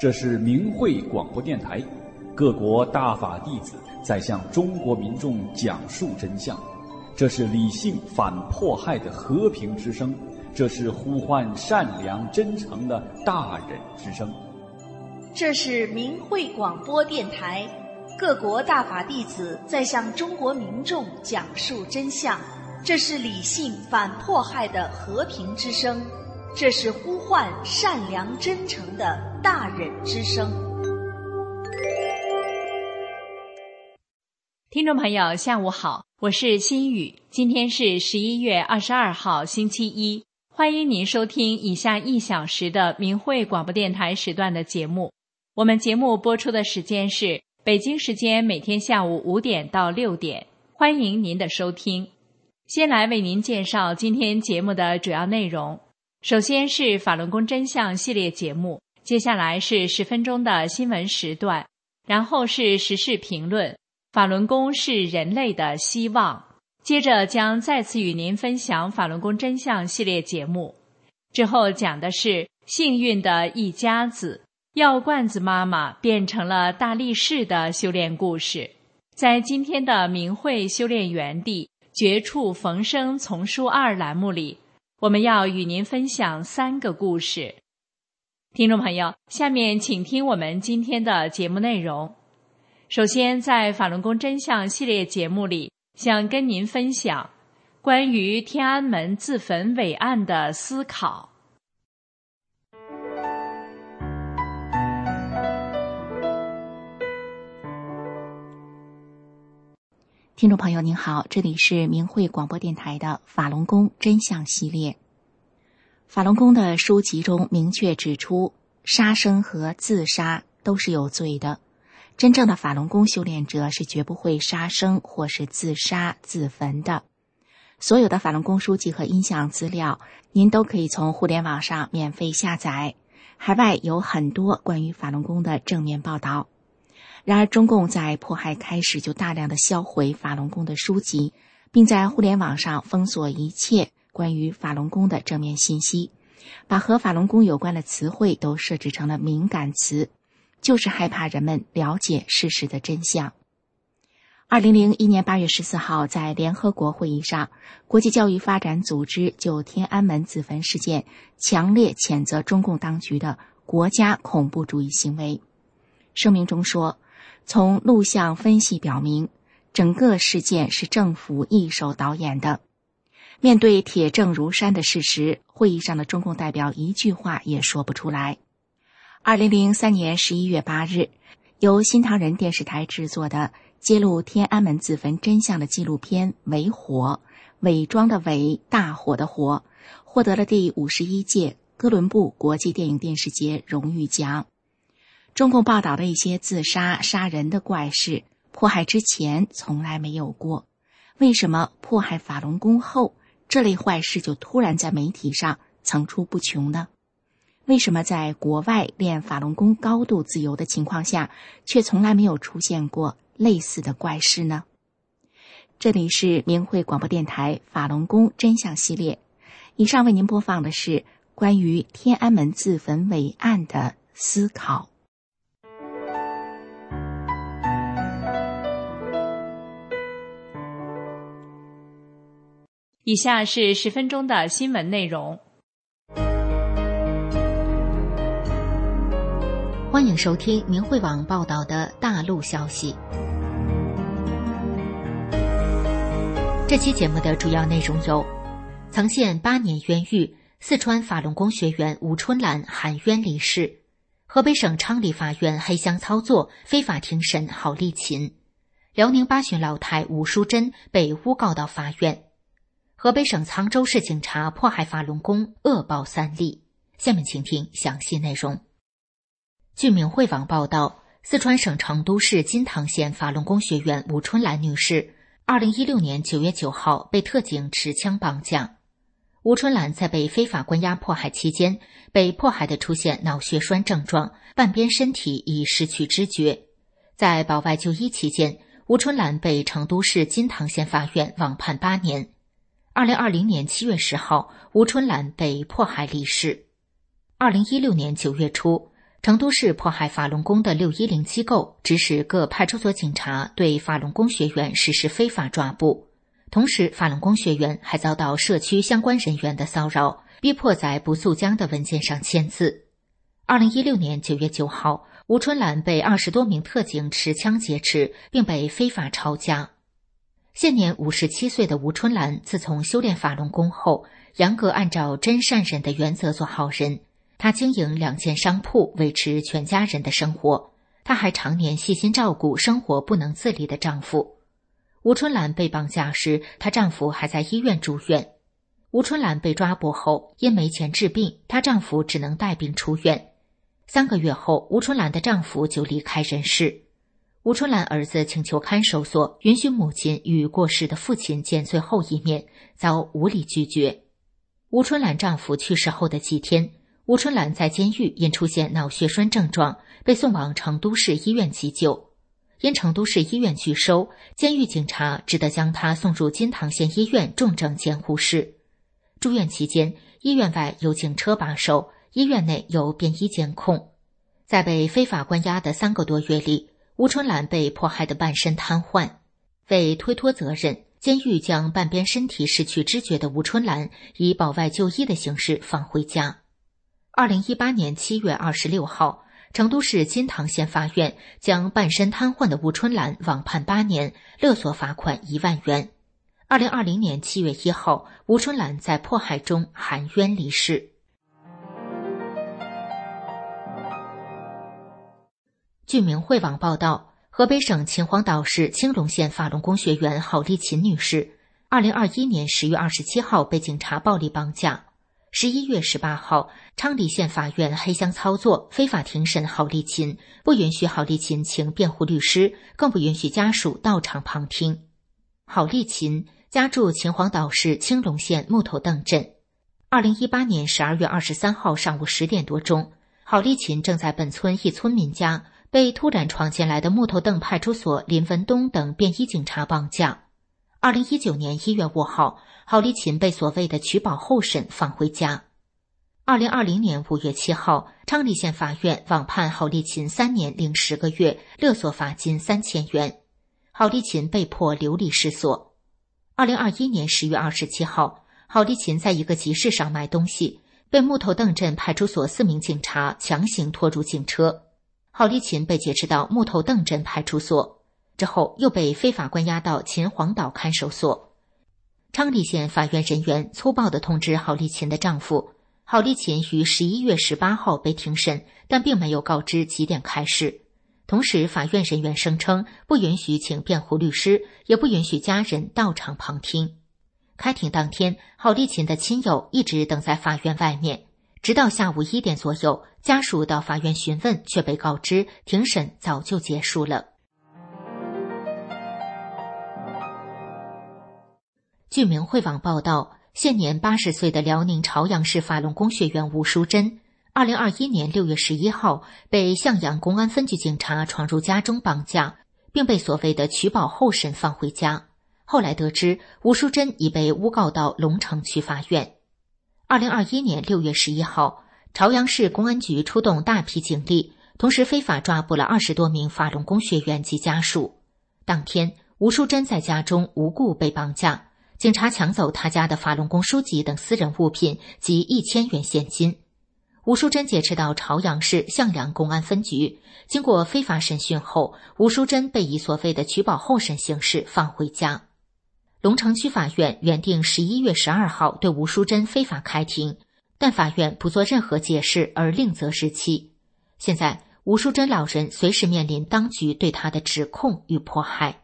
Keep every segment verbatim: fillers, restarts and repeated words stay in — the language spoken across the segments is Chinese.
这是明慧广播电台，各国大法弟子在向中国民众讲述真相。这是理性反迫害的和平之声，这是呼唤善良真诚的大忍之声。 这是明慧广播电台，各国大法弟子在向中国民众讲述真相。这是理性反迫害的和平之声，这是呼唤善良真诚的大忍之声。 听众朋友下午好，我是心雨，今天是十一月二十二号星期一，欢迎您收听以下一小时的明慧广播电台时段的节目。我们节目播出的时间是北京时间每天下午五点到六点，欢迎您的收听。先来为您介绍今天节目的主要内容。首先是法轮功真相系列节目，接下来是十分钟的新闻时段，然后是时事评论，法轮功是人类的希望。接着将再次与您分享法轮功真相系列节目。之后讲的是幸运的一家子，药罐子妈妈变成了大力士的修炼故事。在今天的明慧修炼园地绝处逢生丛书二栏目里，我们要与您分享三个故事。听众朋友，下面请听我们今天的节目内容。首先，在法轮功真相系列节目里，想跟您分享关于天安门自焚伟案的思考。 听众朋友您好，这里是明慧广播电台的法轮功真相系列。法轮功的书籍中明确指出，杀生和自杀都是有罪的。真正的法轮功修炼者是绝不会杀生或是自杀自焚的。所有的法轮功书籍和音像资料，您都可以从互联网上免费下载。海外有很多关于法轮功的正面报道。然而中共在迫害开始就大量的销毁法轮功的书籍，并在互联网上封锁一切关于法轮功的正面信息，把和法轮功有关的词汇都设置成了敏感词，就是害怕人们了解事实的真相。二零零一年八月十四号，在联合国会议上，国际教育发展组织就天安门自焚事件强烈谴责中共当局的国家恐怖主义行为。声明中说，从录像分析表明，整个事件是政府一手导演的。面对铁证如山的事实，会议上的中共代表一句话也说不出来。二零零三年十一月八日，由新唐人电视台制作的揭露天安门自焚真相的纪录片《伪火》，伪装的伪，大火的火，获得了第五十一届哥伦布国际电影电视节荣誉奖。中共报道的一些自杀杀人的怪事，迫害之前从来没有过，为什么迫害法轮功后，这类坏事就突然在媒体上层出不穷呢？为什么在国外练法轮功高度自由的情况下，却从来没有出现过类似的怪事呢？这里是明慧广播电台法轮功真相系列，以上为您播放的是关于天安门自焚伟案的思考。 以下是十分钟的新闻内容。 欢迎收听明慧网报道的大陆消息。这期节目的主要内容有：曾陷八年冤狱，四川法轮功学员吴春兰含冤离世；河北省昌黎法院黑箱操作，非法庭审郝丽琴；辽宁巴旬老太吴淑珍被诬告到法院；河北省沧州市警察迫害法轮功，恶报三例。下面请听详细内容。据明慧网报道，四川省成都市金堂县法轮功学员吴春兰女士二零一六年九月九号被特警持枪绑架。吴春兰在被非法关押迫害期间，被迫害的出现脑血栓症状，半边身体已失去知觉。在保外就医期间，吴春兰被成都市金堂县法院网判八年。二零二零年七月十号，吴春兰被迫害离世。二零一六年九月初， 成都市迫害法轮功的六一零机构指使各派出所警察对法轮功学员实施非法抓捕，同时法轮功学员还遭到社区相关人员的骚扰，逼迫在不速将的文件上签字。二零一六年九月九号，吴春兰被二十多名特警持枪劫持，并被非法抄家。现年五十七岁的吴春兰，自从修炼法轮功后，严格按照真善忍的原则做好人。她经营两间商铺，维持全家人的生活。她还常年细心照顾生活不能自理的丈夫。吴春兰被绑架时，她丈夫还在医院住院。吴春兰被抓捕后，因没钱治病，她丈夫只能带病出院。三个月后，吴春兰的丈夫就离开人世。吴春兰儿子请求看守所允许母亲与过世的父亲见最后一面，遭无理拒绝。吴春兰丈夫去世后的几天，吴春兰在监狱因出现脑血栓症状，被送往成都市医院急救。因成都市医院拒收，监狱警察只得将她送入金堂县医院重症监护室。住院期间，医院外有警车把守，医院内有便衣监控。在被非法关押的三个多月里，吴春兰被迫害得半身瘫痪。为推脱责任，监狱将半边身体失去知觉的吴春兰以保外就医的形式放回家。二零一八年七月二十六号，成都市金堂县法院将半身瘫痪的吴春兰网判八年，勒索罚款一万元。二零二零年七月一号，吴春兰在迫害中含冤离世。据明慧网报道，河北省秦皇岛市青龙县法轮功学员郝丽琴女士，二零二一年十月二十七号被警察暴力绑架。十一月十八号，昌黎县法院黑箱操作，非法庭审郝丽琴，不允许郝丽琴请辩护律师，更不允许家属到场旁听。郝丽琴家住秦皇岛市青龙县木头埂镇。二零一八年十二月二十三号上午十点多钟，郝丽琴正在本村一村民家，被突然闯进来的木头埂派出所林文东等便衣警察绑架。二零一九年一月五号，郝丽琴被所谓的取保候审放回家。二零二零年五月七号，昌黎县法院网判郝丽琴三年零十个月，勒索罚金三千元。郝丽琴被迫流离失所。二零二一年十月二十七号，郝丽琴在一个集市上买东西，被木头埂镇派出所四名警察强行拖入警车。郝丽琴被劫持到木头埂镇派出所，之后又被非法关押到秦皇岛看守所。昌黎县法院人员粗暴地通知郝丽琴的丈夫，郝丽琴于十一月十八号被庭审，但并没有告知几点开始。同时，法院人员声称不允许请辩护律师，也不允许家人到场旁听。开庭当天，郝丽琴的亲友一直等在法院外面，直到下午一点左右，家属到法院询问，却被告知庭审早就结束了。据明慧网报道，现年八十岁的辽宁朝阳市法轮功学员吴淑珍，二零二一年六月十一号被向阳公安分局警察闯入家中绑架，并被所谓的取保候审放回家。后来得知，吴淑珍已被诬告到龙城区法院。二零二一年六月十一号，朝阳市公安局出动大批警力，同时非法抓捕了二十多名法轮功学员及家属。当天，吴淑珍在家中无故被绑架，警察抢走他家的法轮功书籍等私人物品及一千元现金。吴淑珍劫持到朝阳市向阳公安分局，经过非法审讯后，吴淑珍被以所谓的取保候审形式放回家。龙城区法院原定十一月十二号对吴淑珍非法开庭，但法院不做任何解释而另择日期。现在，吴淑珍老人随时面临当局对她的指控与迫害。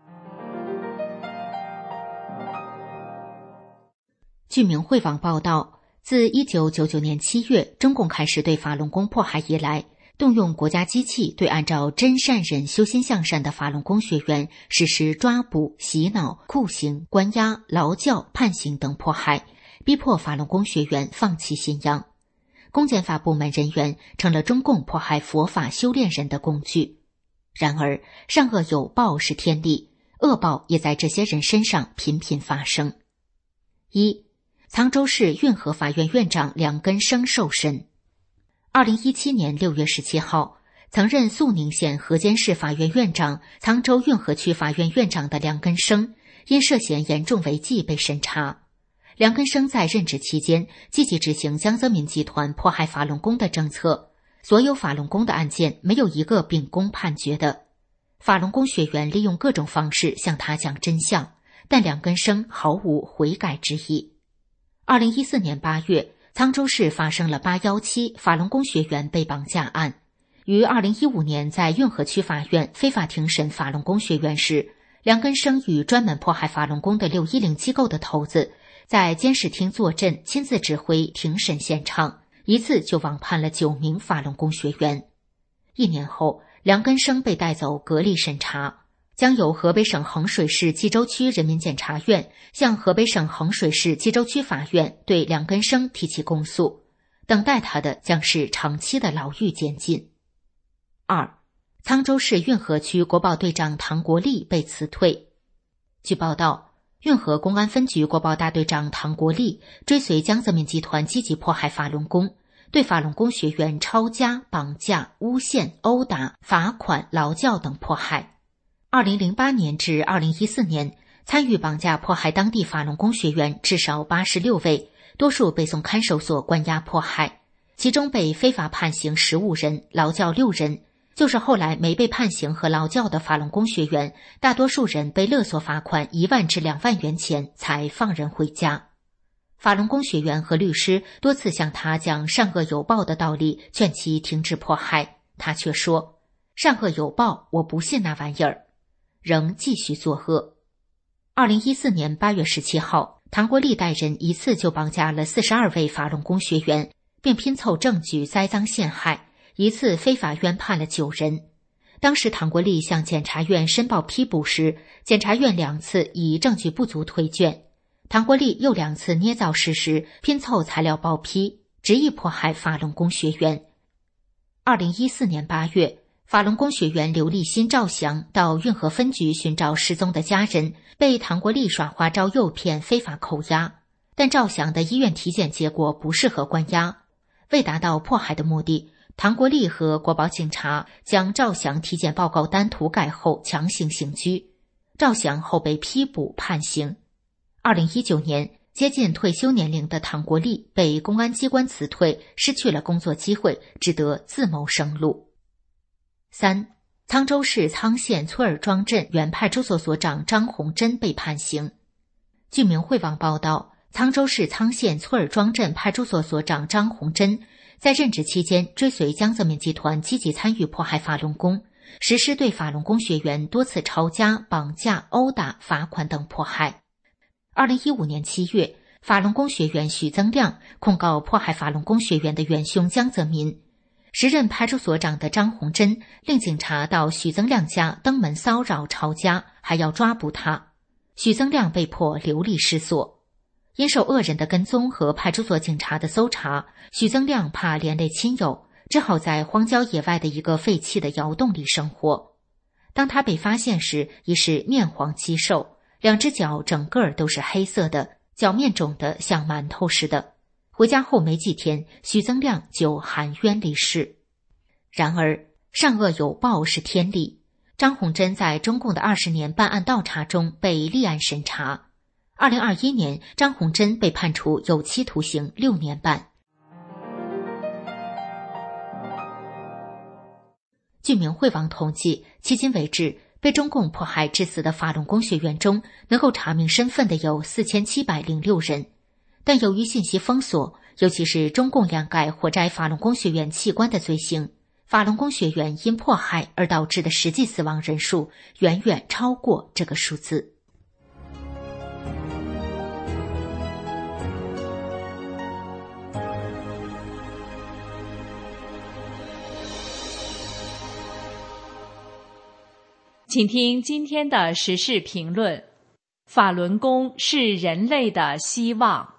据明慧网报道，自一九九九年七月中共开始对法轮功迫害以来，动用国家机器对按照真善忍修心向善的法轮功学员实施抓捕、洗脑、酷刑、关押、劳教、判刑等迫害，逼迫法轮功学员放弃信仰。公检法部门人员成了中共迫害佛法修炼人的工具。然而，善恶有报是天理，恶报也在这些人身上频频发生。一、沧州市运河法院院长梁根生受审。二二零一七年六月十七号，曾任肃宁县河间市法院院长、沧州运河区法院院长的梁根生，因涉嫌严重违纪被审查。梁根生在任职期间，积极执行江泽民集团迫害法轮功的政策，所有法轮功的案件没有一个秉公判决的。法轮功学员利用各种方式向他讲真相，但梁根生毫无悔改之意。二零一四年八月，沧州市发生了八一七法轮功学员被绑架案。于二零一五年在运河区法院非法庭审法轮功学员时，梁根生与专门迫害法轮功的六一零机构的头子在监视厅坐镇，亲自指挥庭审现场，一次就网判了九名法轮功学员。一年后，梁根生被带走隔离审查，将由河北省衡水市冀州区人民检察院向河北省衡水市冀州区法院对梁根生提起公诉，等待他的将是长期的牢狱监禁。二、沧州市运河区国保队长唐国立被辞退。据报道，运河公安分局国保大队长唐国立追随江泽民集团积极迫害法轮功，对法轮功学员抄家、绑架、诬陷、殴打、罚款、劳教等迫害。二零零八年至二零一四年，参与绑架迫害当地法轮功学员至少八十六位，多数被送看守所关押迫害，其中被非法判刑十五人，劳教六人。就是后来没被判刑和劳教的法轮功学员，大多数人被勒索罚款一万至两万元钱才放人回家。法轮功学员和律师多次向他讲善恶有报的道理，劝其停止迫害，他却说善恶有报，我不信那玩意儿，仍继续作恶。二零一四年八月十七号，唐国立带人一次就绑架了四十二位法轮功学员，并拼凑证据栽赃陷害，一次非法冤判了九人。当时唐国立向检察院申报批捕时，检察院两次以证据不足推卷，唐国立又两次捏造事实，拼凑材料报批，执意迫害法轮功学员。二零一四年八月，法轮功学员刘立新、赵翔到运河分局寻找失踪的家人，被唐国立耍花招诱骗，非法扣押。但赵翔的医院体检结果不适合关押，为达到迫害的目的，唐国立和国保警察将赵翔体检报告单涂改后强行刑拘，赵翔后被批捕判刑。二零一九年，接近退休年龄的唐国立被公安机关辞退，失去了工作机会，只得自谋生路。三、沧州市沧县崔尔庄镇原派出所所长张红珍被判刑。据明慧网报道，沧州市沧县崔尔庄镇派出所所长张红珍在任职期间追随江泽民集团积极参与迫害法轮功，实施对法轮功学员多次抄家、绑架、殴打、罚款等迫害。二零一五年七月，法轮功学员许增亮控告迫害法轮功学员的元凶江泽民。时任派出所长的张红珍令警察到许增亮家登门骚扰抄家，还要抓捕他。许增亮被迫流离失所。因受恶人的跟踪和派出所警察的搜查，许增亮怕连累亲友，只好在荒郊野外的一个废弃的窑洞里生活。当他被发现时，已是面黄肌瘦，两只脚整个都是黑色的，脚面肿得像馒头似的。回家后没几天，许增亮就含冤离世。然而，善恶有报是天理。张红珍在中共的二十年办案倒查中被立案审查。二零二一年，张红珍被判处有期徒刑六年半。据明慧网统计，迄今为止，被中共迫害致死的法轮功学员中，能够查明身份的有四千七百零六人。但由于信息封锁，尤其是中共两改活摘法轮功学员器官的罪行，法轮功学员因迫害而导致的实际死亡人数远远超过这个数字。 请听今天的时事评论：法轮功是人类的希望。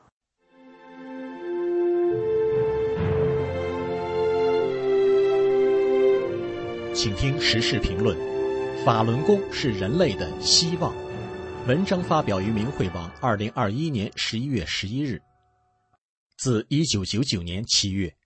请听时事评论：法轮功是人类的希望。文章发表于明慧网，二零二一年十一月十一日。自一九九九年七月，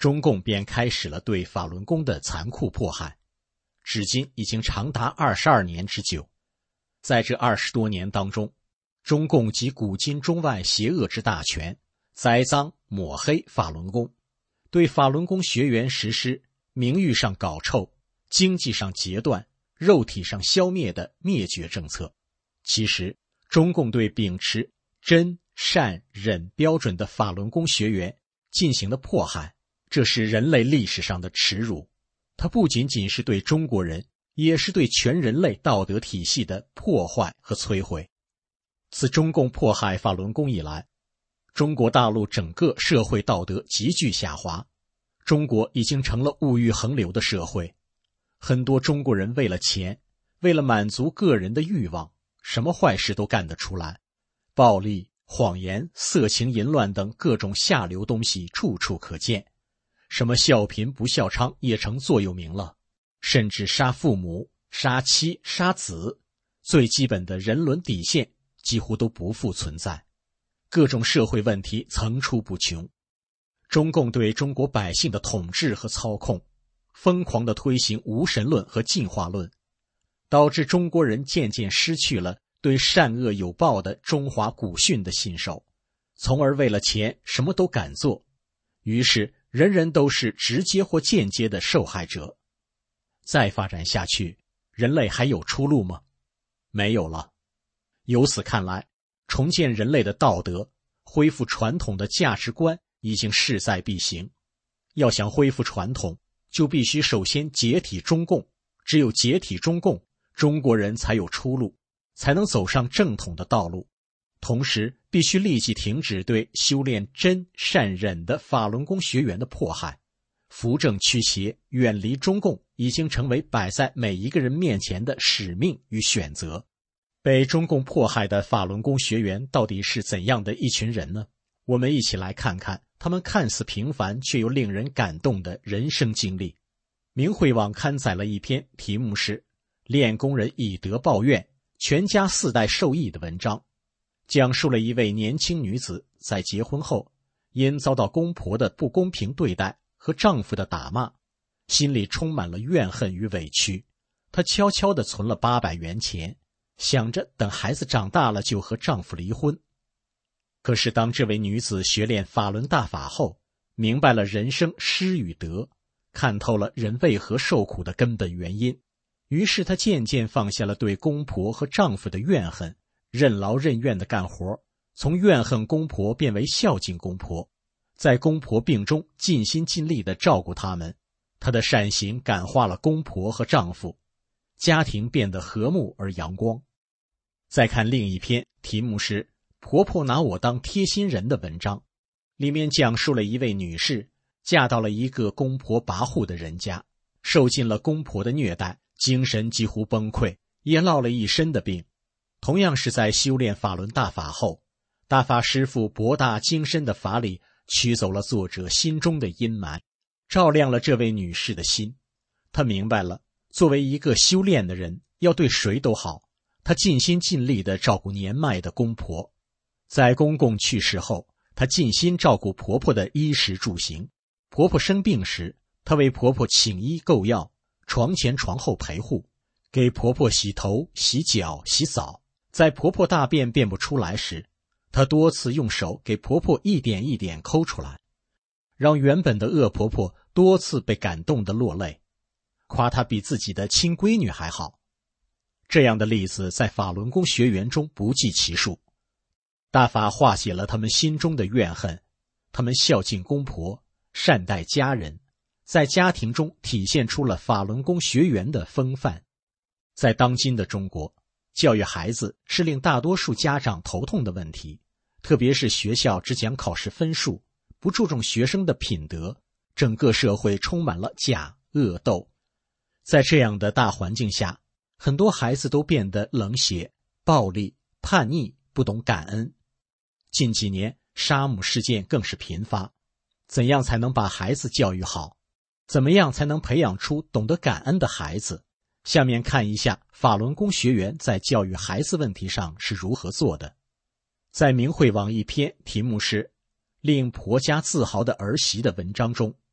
中共便开始了对法轮功的残酷迫害，至今已经长达二十二年之久。在这二十多年当中，中共集古今中外邪恶之大权，栽赃抹黑法轮功，对法轮功学员实施名誉上搞臭、经济上截断、肉体上消灭的灭绝政策。其实，中共对秉持真、善、忍标准的法轮功学员进行的迫害，这是人类历史上的耻辱。它不仅仅是对中国人，也是对全人类道德体系的破坏和摧毁。自中共迫害法轮功以来，中国大陆整个社会道德急剧下滑，中国已经成了物欲横流的社会。很多中国人为了钱，为了满足个人的欲望，什么坏事都干得出来，暴力、谎言、色情、淫乱等各种下流东西处处可见，什么孝贫不孝娼也成座右铭了，甚至杀父母、杀妻、杀子，最基本的人伦底线几乎都不复存在，各种社会问题层出不穷。中共对中国百姓的统治和操控，疯狂地推行无神论和进化论，导致中国人渐渐失去了对善恶有报的中华古训的信守，从而为了钱什么都敢做，于是人人都是直接或间接的受害者。再发展下去，人类还有出路吗？没有了。由此看来，重建人类的道德，恢复传统的价值观已经势在必行。要想恢复传统，就必须首先解体中共，只有解体中共，中国人才有出路，才能走上正统的道路。同时必须立即停止对修炼真、善、忍的法轮功学员的迫害，扶正驱邪，远离中共已经成为摆在每一个人面前的使命与选择。被中共迫害的法轮功学员到底是怎样的一群人呢？我们一起来看看他们看似平凡却又令人感动的人生经历。明慧网刊载了一篇题目是练功人以德报怨，全家四代受益的文章，讲述了一位年轻女子在结婚后，因遭到公婆的不公平对待和丈夫的打骂，心里充满了怨恨与委屈。她悄悄地存了八百元钱，想着等孩子长大了就和丈夫离婚。可是当这位女子学练法轮大法后，明白了人生失与得，看透了人为何受苦的根本原因，于是她渐渐放下了对公婆和丈夫的怨恨，任劳任怨地干活，从怨恨公婆变为孝敬公婆，在公婆病中尽心尽力地照顾他们。她的善行感化了公婆和丈夫，家庭变得和睦而阳光。再看另一篇题目是婆婆拿我当贴心人的文章，里面讲述了一位女士嫁到了一个公婆跋扈的人家，受尽了公婆的虐待，精神几乎崩溃，也落了一身的病。同样是在修炼法轮大法后，大法师父博大精深的法理驱走了作者心中的阴霾，照亮了这位女士的心。她明白了，作为一个修炼的人，要对谁都好。她尽心尽力地照顾年迈的公婆，在公公去世后，她尽心照顾婆婆的衣食住行。婆婆生病时，她为婆婆请医购药，床前床后陪护，给婆婆洗头、洗脚、洗澡。在婆婆大便便不出来时，她多次用手给婆婆一点一点抠出来，让原本的恶婆婆多次被感动得落泪，夸她比自己的亲闺女还好。这样的例子在法轮功学员中不计其数。大法化解了他们心中的怨恨，他们孝敬公婆，善待家人，在家庭中体现出了法轮功学员的风范。在当今的中国，教育孩子是令大多数家长头痛的问题，特别是学校只讲考试分数，不注重学生的品德，整个社会充满了假、恶、斗。在这样的大环境下，很多孩子都变得冷血、暴力、叛逆，不懂感恩。近几年杀母事件更是频发，怎样才能把孩子教育好？怎么样才能培养出懂得感恩的孩子？下面看一下法轮功学员在教育孩子问题上是如何做的。在明慧网一篇题目是令婆家自豪的儿媳的文章中，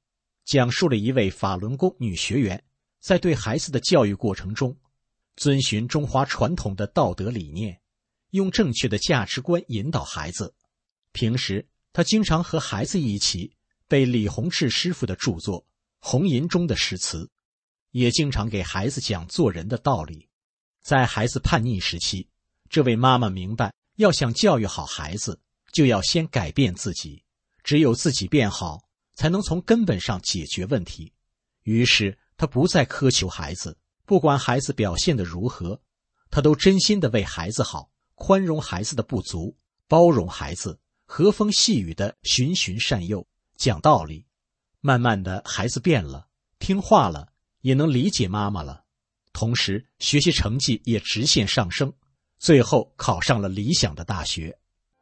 讲述了一位法轮功女学员在对孩子的教育过程中，遵循中华传统的道德理念，用正确的价值观引导孩子。平时她经常和孩子一起背李洪志师傅的著作《红银》中的诗词，也经常给孩子讲做人的道理。在孩子叛逆时期，这位妈妈明白，要想教育好孩子，就要先改变自己，只有自己变好，才能从根本上解决问题。于是她不再苛求孩子，不管孩子表现得如何，她都真心地为孩子好，宽容孩子的不足，包容孩子，和风细雨地循循善诱，讲道理。慢慢的，孩子变了，听话了，也能理解妈妈了，同时学习成绩也直线上升，最后考上了理想的大学。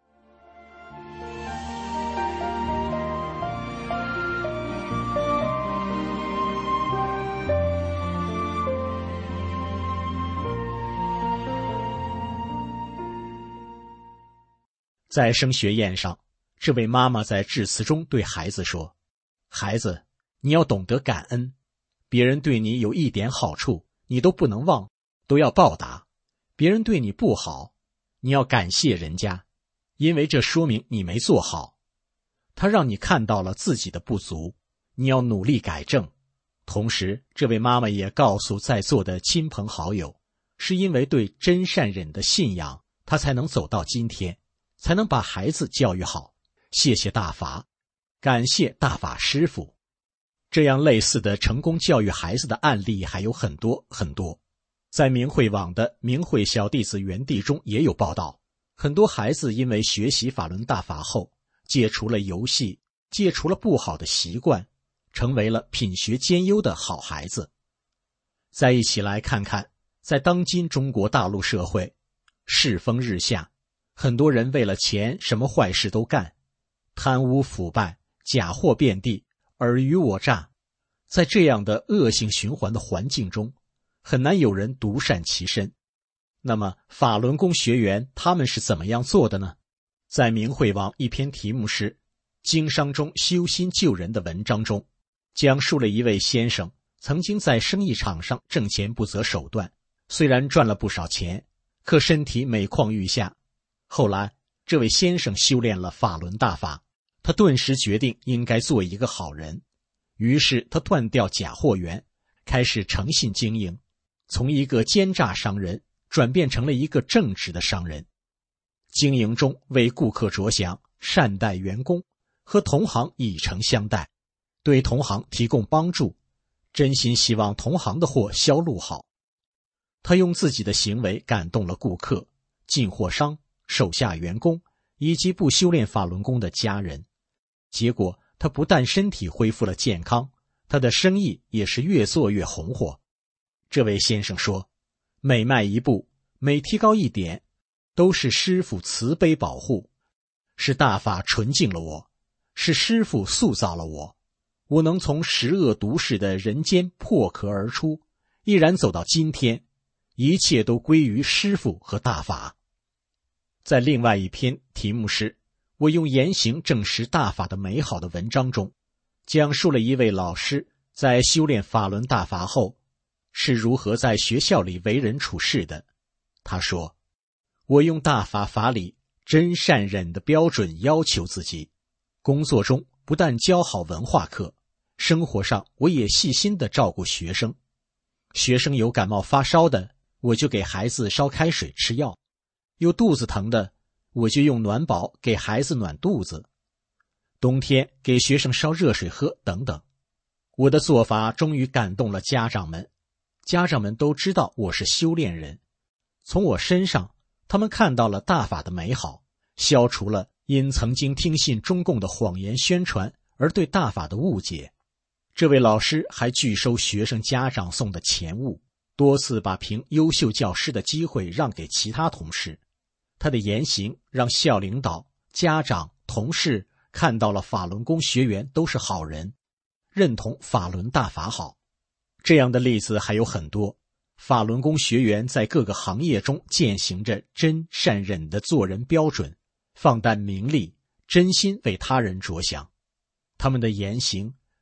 在升学宴上，这位妈妈在致辞中对孩子说，孩子，你要懂得感恩，别人对你有一点好处，你都不能忘，都要报答。别人对你不好，你要感谢人家，因为这说明你没做好。他让你看到了自己的不足，你要努力改正。同时，这位妈妈也告诉在座的亲朋好友，是因为对真善忍的信仰，她才能走到今天，才能把孩子教育好。谢谢大法，感谢大法师父。这样类似的成功教育孩子的案例还有很多很多。在明慧网的明慧小弟子园地中也有报道，很多孩子因为学习法轮大法后，戒除了游戏，戒除了不好的习惯，成为了品学兼优的好孩子。再一起来看看，在当今中国大陆社会，世风日下，很多人为了钱什么坏事都干，贪污腐败，假货遍地，尔虞我诈。在这样的恶性循环的环境中，很难有人独善其身。那么法轮功学员他们是怎么样做的呢？在明慧网一篇题目是《经商中修心救人》的文章中，讲述了一位先生曾经在生意场上挣钱不择手段，虽然赚了不少钱，可身体每况愈下。后来这位先生修炼了法轮大法，他顿时决定应该做一个好人，于是他断掉假货源，开始诚信经营，从一个奸诈商人转变成了一个正直的商人。经营中为顾客着想，善待员工，和同行以诚相待，对同行提供帮助，真心希望同行的货销路好。他用自己的行为感动了顾客、进货商、手下员工以及不修炼法轮功的家人。结果他不但身体恢复了健康，他的生意也是越做越红火。这位先生说，每迈一步，每提高一点，都是师父慈悲保护，是大法纯净了我，是师父塑造了我，我能从十恶毒世的人间破壳而出，毅然走到今天，一切都归于师父和大法。在另外一篇题目是我用言行证实大法的美好的文章中，讲述了一位老师在修炼法轮大法后是如何在学校里为人处事的。他说，我用大法法理真善忍的标准要求自己，工作中不但教好文化课，生活上我也细心地照顾学生。学生有感冒发烧的，我就给孩子烧开水吃药，有肚子疼的，我就用暖宝给孩子暖肚子，冬天给学生烧热水喝等等。我的做法终于感动了家长们，家长们都知道我是修炼人，从我身上他们看到了大法的美好，消除了因曾经听信中共的谎言宣传而对大法的误解。这位老师还拒收学生家长送的钱物，多次把评优秀教师的机会让给其他同事。他的言行让校领导、家长、同事看到了法轮功学员都是好人，认同法轮大法好。这样的例子还有很多。法轮功学员在各个行业中践行着真善忍的做人标准，放淡名利，真心为他人着想。他们的言行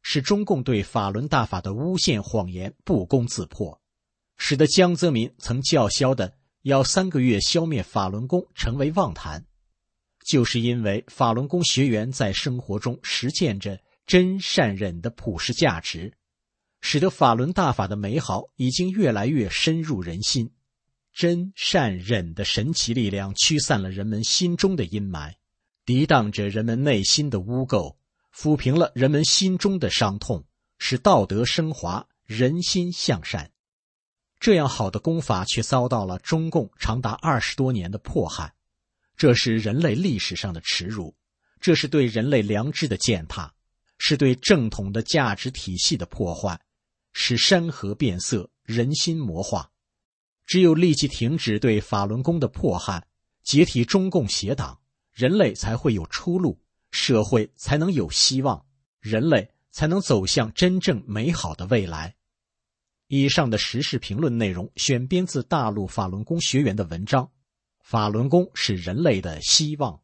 使中共对法轮大法的诬陷谎言不攻自破，使得江泽民曾叫嚣的要三个月消灭法轮功成为妄谈。就是因为法轮功学员在生活中实践着真善忍的普世价值，使得法轮大法的美好已经越来越深入人心。真善忍的神奇力量驱散了人们心中的阴霾，涤荡着人们内心的污垢，抚平了人们心中的伤痛，使道德升华，人心向善。这样好的功法却遭到了中共长达二十多年的迫害，这是人类历史上的耻辱，这是对人类良知的践踏，是对正统的价值体系的破坏，使山河变色，人心魔化。只有立即停止对法轮功的迫害，解体中共邪党，人类才会有出路，社会才能有希望，人类才能走向真正美好的未来。以上的时事评论内容选编自大陆法轮功学员的文章，法轮功是人类的希望。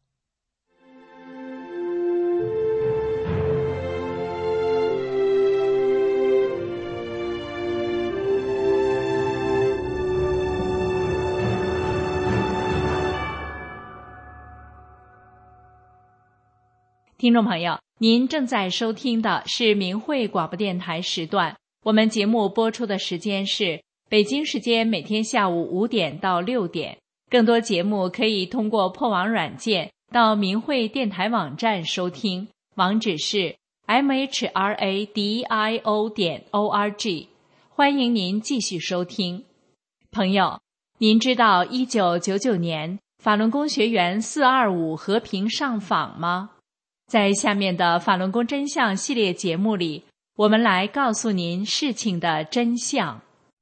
听众朋友，您正在收听的是明慧广播电台时段，我们节目播出的时间是北京时间每天下午五点到六点。更多节目可以通过破网软件到明慧电台网站收听，网址是 m h r a d i o 点 o r g。 欢迎您继续收听。朋友，您知道一九九九年法轮功学员四二五和平上访吗？在下面的法轮功真相系列节目里，我们来告诉您事情的真相。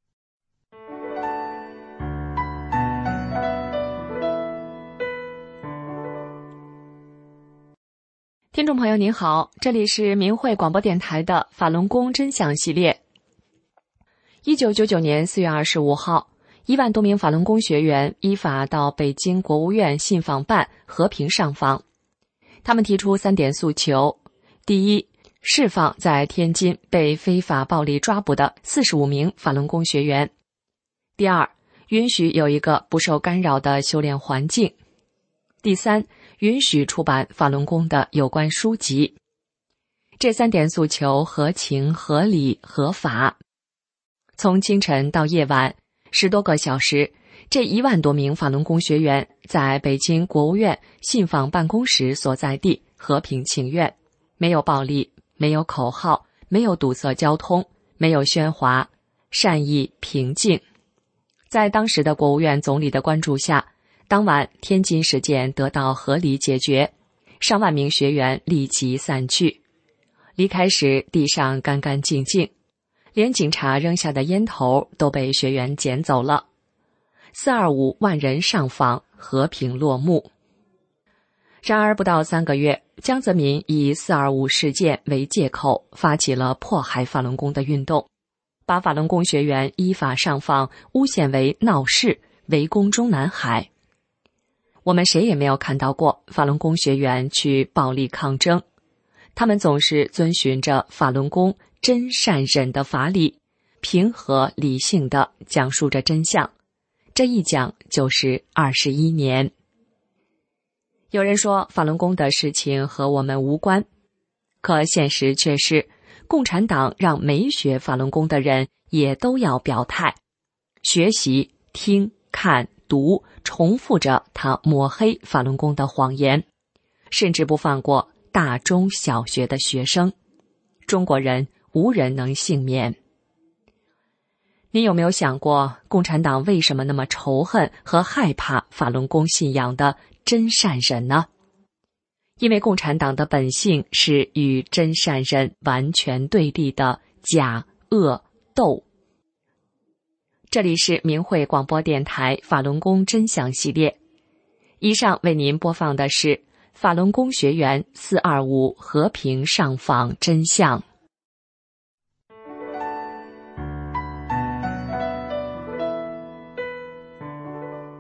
听众朋友您好，这里是明慧广播电台的法轮功真相系列。一九九九年四月二十五号，一万多名法轮功学员依法到北京国务院信访办和平上访。他们提出三点诉求：第一，释放在天津被非法暴力抓捕的四十五名法轮功学员；第二，允许有一个不受干扰的修炼环境；第三，允许出版法轮功的有关书籍。这三点诉求合情、合理、合法。从清晨到夜晚十多个小时，这一万多名法轮功学员在北京国务院信访办公室所在地和平请愿，没有暴力，没有口号，没有堵塞交通，没有喧哗，善意平静。在当时的国务院总理的关注下，当晚天津事件得到合理解决，上万名学员立即散去。离开时地上干干净净，连警察扔下的烟头都被学员捡走了。四二五万人上访，和平落幕。然而不到三个月，江泽民以四二五事件为借口，发起了迫害法轮功的运动，把法轮功学员依法上访诬陷为闹事，围攻中南海。我们谁也没有看到过法轮功学员去暴力抗争，他们总是遵循着法轮功真善忍的法理，平和理性地讲述着真相。这一讲就是二十一年。有人说法轮功的事情和我们无关，可现实却是共产党让没学法轮功的人也都要表态，学习、听、看、读，重复着他抹黑法轮功的谎言，甚至不放过大中小学的学生。中国人无人能幸免。你有没有想过，共产党为什么那么仇恨和害怕法轮功信仰的真善忍呢？因为共产党的本性是与真善忍完全对立的假恶斗。这里是明慧广播电台法轮功真相系列，以上为您播放的是法轮功学员四二五和平上访真相。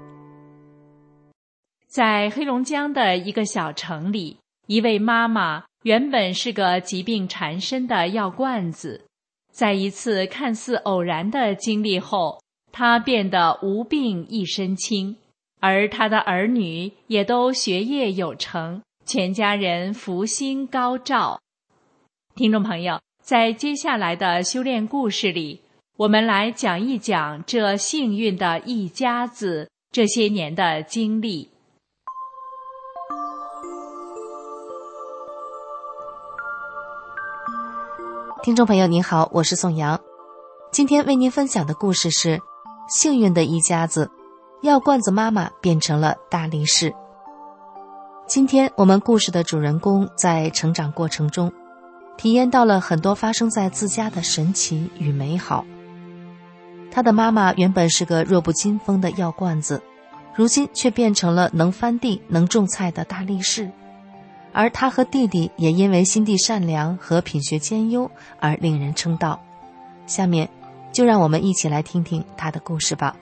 在黑龙江的一个小城里，一位妈妈原本是个疾病缠身的药罐子，在一次看似偶然的经历后，他变得无病一身轻，而他的儿女也都学业有成，全家人福星高照。听众朋友，在接下来的修炼故事里，我们来讲一讲这幸运的一家子这些年的经历。 听众朋友您好，我是宋阳。今天为您分享的故事是幸运的一家子，药罐子妈妈变成了大力士。今天我们故事的主人公在成长过程中体验到了很多发生在自家的神奇与美好。他的妈妈原本是个弱不禁风的药罐子，如今却变成了能翻地能种菜的大力士，而他和弟弟也因为心地善良和品学兼优而令人称道。下面就让我们一起来听听他的故事吧。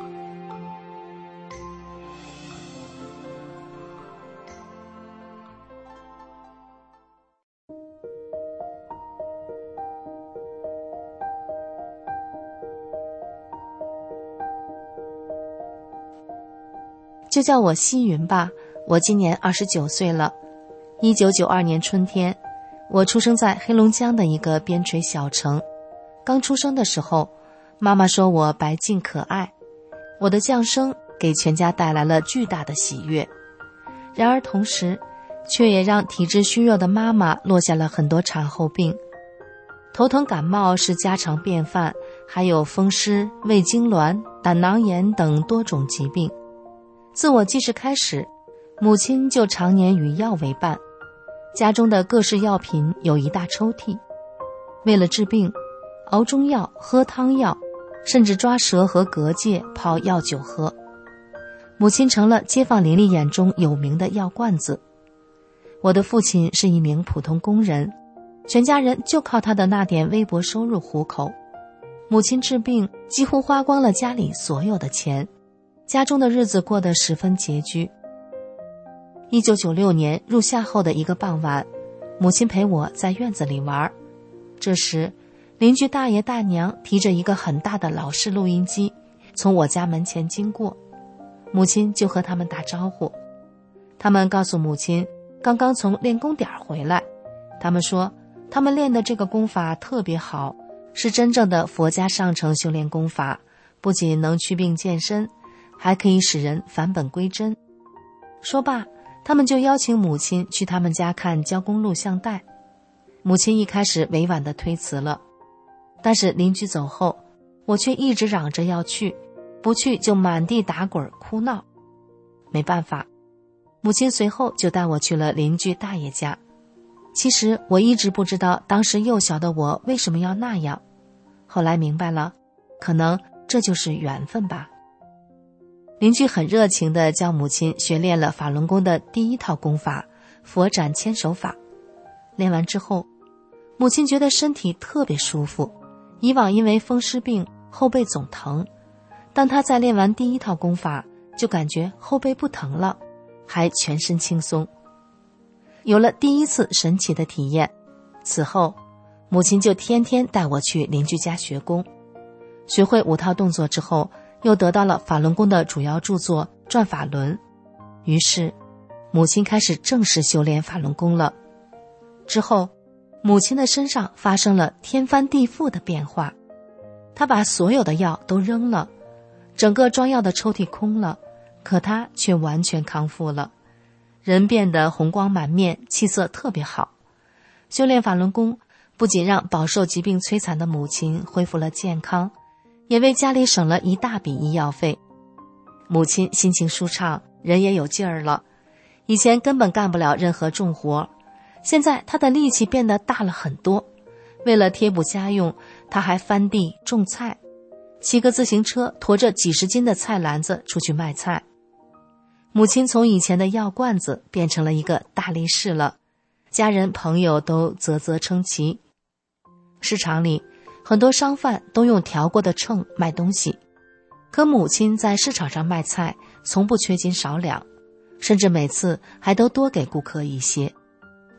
就叫我西云吧，我今年二十九岁了。一九九二年春天，我出生在黑龙江的一个边陲小城。刚出生的时候，妈妈说我白净可爱，我的降生给全家带来了巨大的喜悦。然而同时，却也让体质虚弱的妈妈落下了很多产后病。头疼感冒是家常便饭，还有风湿、胃痉挛、胆囊炎等多种疾病。自我记事开始，母亲就常年与药为伴，家中的各式药品有一大抽屉。为了治病，熬中药、喝汤药，甚至抓蛇和蛤蚧泡药酒喝。母亲成了街坊邻里眼中有名的药罐子。我的父亲是一名普通工人，全家人就靠他的那点微薄收入糊口。母亲治病几乎花光了家里所有的钱，家中的日子过得十分拮据。一九九六年入夏后的一个傍晚，母亲陪我在院子里玩。这时，邻居大爷大娘提着一个很大的老式录音机从我家门前经过，母亲就和他们打招呼。他们告诉母亲刚刚从练功点回来，他们说他们练的这个功法特别好，是真正的佛家上乘修炼功法，不仅能祛病健身，还可以使人返本归真。说罢，他们就邀请母亲去他们家看交工录像带。母亲一开始委婉地推辞了，但是邻居走后，我却一直嚷着要去，不去就满地打滚哭闹。没办法，母亲随后就带我去了邻居大爷家。其实我一直不知道当时幼小的我为什么要那样，后来明白了，可能这就是缘分吧。邻居很热情地教母亲学练了法轮功的第一套功法佛斩千手法。练完之后，母亲觉得身体特别舒服，以往因为风湿病后背总疼，当她在练完第一套功法，就感觉后背不疼了，还全身轻松。有了第一次神奇的体验，此后母亲就天天带我去邻居家学功。学会五套动作之后，又得到了法轮功的主要著作《转法轮》，于是母亲开始正式修炼法轮功了。之后，母亲的身上发生了天翻地覆的变化，她把所有的药都扔了，整个装药的抽屉空了，可她却完全康复了，人变得红光满面，气色特别好。修炼法轮功不仅让饱受疾病摧残的母亲恢复了健康，也为家里省了一大笔医药费。母亲心情舒畅，人也有劲儿了，以前根本干不了任何重活，现在她的力气变得大了很多。为了贴补家用，她还翻地种菜，骑个自行车驮着几十斤的菜篮子出去卖菜。母亲从以前的药罐子变成了一个大力士了，家人朋友都啧啧称奇。市场里很多商贩都用调过的秤卖东西，可母亲在市场上卖菜从不缺斤少两，甚至每次还都多给顾客一些。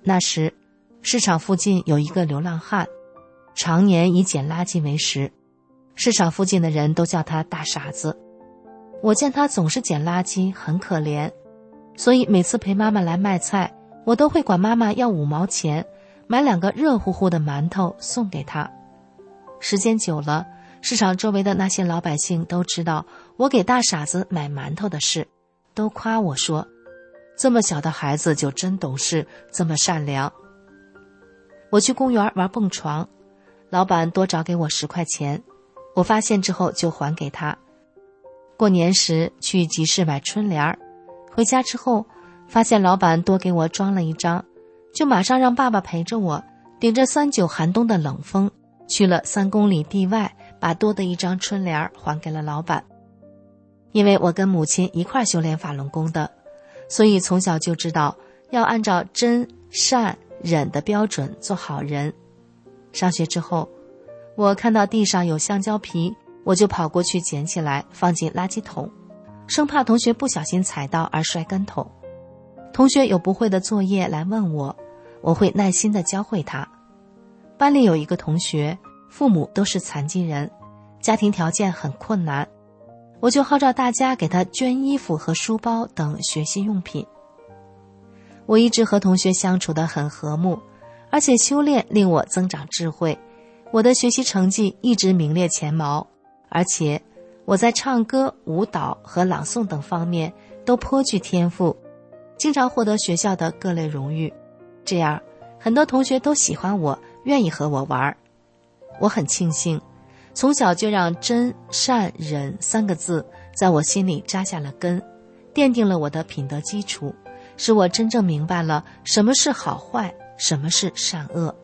那时市场附近有一个流浪汉，常年以捡垃圾为食，市场附近的人都叫他大傻子。我见他总是捡垃圾，很可怜，所以每次陪妈妈来卖菜，我都会管妈妈要五毛钱，买两个热乎乎的馒头送给他。时间久了，市场周围的那些老百姓都知道我给大傻子买馒头的事，都夸我说，这么小的孩子就真懂事，这么善良。我去公园玩蹦床，老板多找给我十块钱，我发现之后就还给他。过年时去集市买春联，回家之后发现老板多给我装了一张，就马上让爸爸陪着我，顶着三九寒冬的冷风，去了三公里地外，把多的一张春联还给了老板。因为我跟母亲一块修炼法轮功的，所以从小就知道要按照真善忍的标准做好人。上学之后，我看到地上有香蕉皮，我就跑过去捡起来放进垃圾桶，生怕同学不小心踩到而摔跟头。同学有不会的作业来问我，我会耐心地教会他。班里有一个同学，父母都是残疾人，家庭条件很困难，我就号召大家给他捐衣服和书包等学习用品。我一直和同学相处得很和睦，而且修炼令我增长智慧，我的学习成绩一直名列前茅，而且我在唱歌、舞蹈和朗诵等方面都颇具天赋，经常获得学校的各类荣誉。这样，很多同学都喜欢我，愿意和我玩。我很庆幸，从小就让真善忍三个字在我心里扎下了根，奠定了我的品德基础，使我真正明白了什么是好坏，什么是善恶。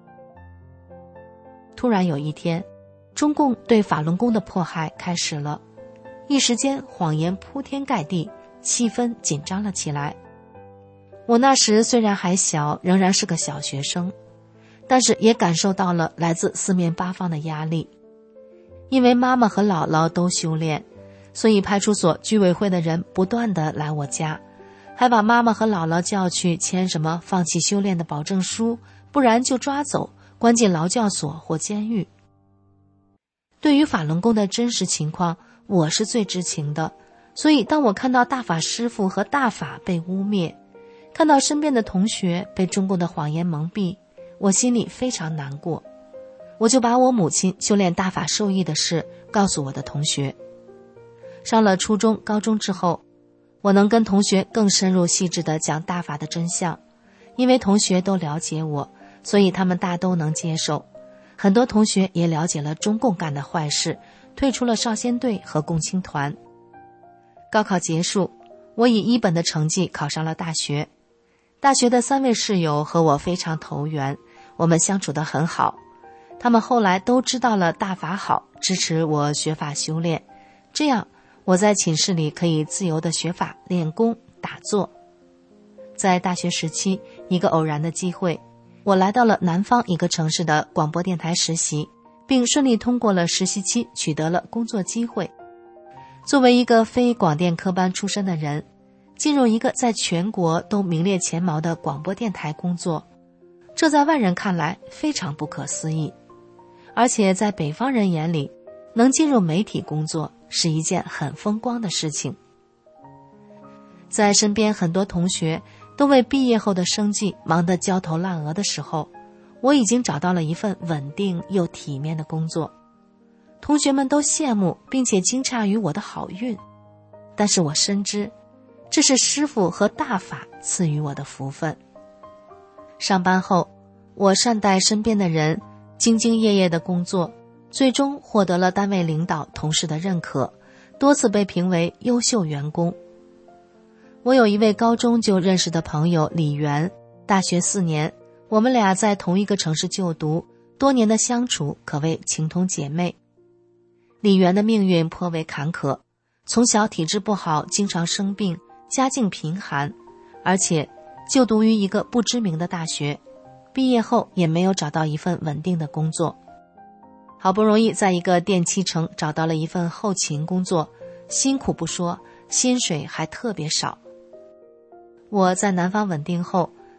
突然有一天，中共对法轮功的迫害开始了，一时间谎言铺天盖地，气氛紧张了起来。我那时虽然还小，仍然是个小学生，但是也感受到了来自四面八方的压力。因为妈妈和姥姥都修炼，所以派出所居委会的人不断地来我家，还把妈妈和姥姥叫去签什么放弃修炼的保证书，不然就抓走，关进劳教所或监狱。对于法轮功的真实情况，我是最知情的，所以当我看到大法师父和大法被污蔑，看到身边的同学被中共的谎言蒙蔽，我心里非常难过。我就把我母亲修炼大法受益的事告诉我的同学。上了初中、高中之后，我能跟同学更深入细致地讲大法的真相，因为同学都了解我，所以他们大都能接受。很多同学也了解了中共干的坏事，退出了少先队和共青团。高考结束，我以一本的成绩考上了大学。大学的三位室友和我非常投缘，我们相处得很好。他们后来都知道了大法好，支持我学法修炼，这样我在寝室里可以自由地学法、练功、打坐。在大学时期，一个偶然的机会，我来到了南方一个城市的广播电台实习，并顺利通过了实习期，取得了工作机会。作为一个非广电科班出身的人，进入一个在全国都名列前茅的广播电台工作，这在外人看来非常不可思议。而且在北方人眼里，能进入媒体工作是一件很风光的事情。在身边很多同学都为毕业后的生计忙得焦头烂额的时候，我已经找到了一份稳定又体面的工作。同学们都羡慕并且惊诧于我的好运，但是我深知这是师父和大法赐予我的福分。上班后，我善待身边的人，兢兢业业的工作，最终获得了单位领导同事的认可，多次被评为优秀员工。我有一位高中就认识的朋友李媛，大学四年，我们俩在同一个城市就读，多年的相处可谓情同姐妹。李媛的命运颇为坎坷，从小体质不好，经常生病，家境贫寒，而且就读于一个不知名的大学，毕业后也没有找到一份稳定的工作。好不容易在一个电器城找到了一份后勤工作，辛苦不说，薪水还特别少。我在南方稳定后，